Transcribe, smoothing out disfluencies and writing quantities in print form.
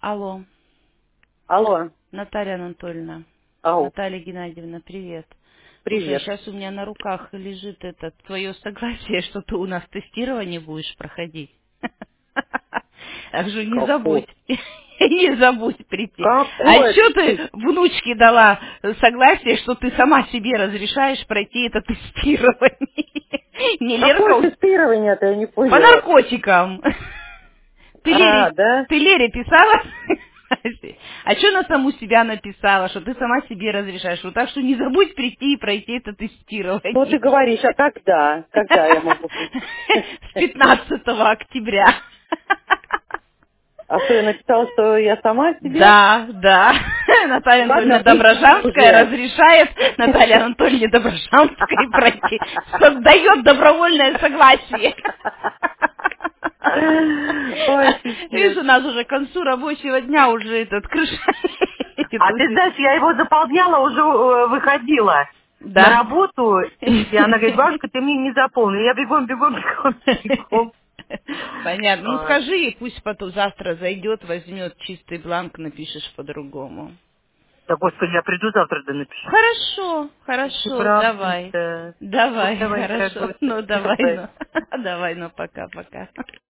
Алло, Алло. Наталья Анатольевна, Ау. Наталья Геннадьевна, привет. Слушай, Привет. сейчас у меня на руках лежит это твое согласие, что ты у нас тестирование будешь проходить. Так что не Какой? забудь, не забудь прийти. А Какое? еще ты внучке дала согласие, что ты сама себе разрешаешь пройти это тестирование. Не Какое Лерка, тестирование-то, я не по поняла. наркотикам. А, да? Ты Лере писала? А что она саму себя написала, что ты сама себе разрешаешь? Вот так что не забудь прийти и пройти это Что ты тестирование. говоришь, а когда? Когда я могу прийти? С 15 октября. А что, я написала, что я сама себе? Да, да. Наталья Ладно, Анатольевна приди Доброжанская уже. разрешает Наталье Анатольевне Доброжанской пройти. Дает добровольное согласие. Ой, Видишь, пипец. у нас уже к концу рабочего дня уже этот крыша. А ты знаешь, я его заполняла, уже выходила на Да. работу, и она говорит, бабушка, ты мне не заполнил. Я бегом, бегом, бегом, бегом. Понятно. Ну Ой. скажи ей, пусть потом завтра зайдет, возьмет чистый бланк, напишешь по-другому. Да, господи, я приду завтра, да напишу. Хорошо, Ты хорошо, давай. правда. Ну, Давай, давай, хорошо. дорогой. Ну, давай, Давай. ну. Давай, ну, пока-пока.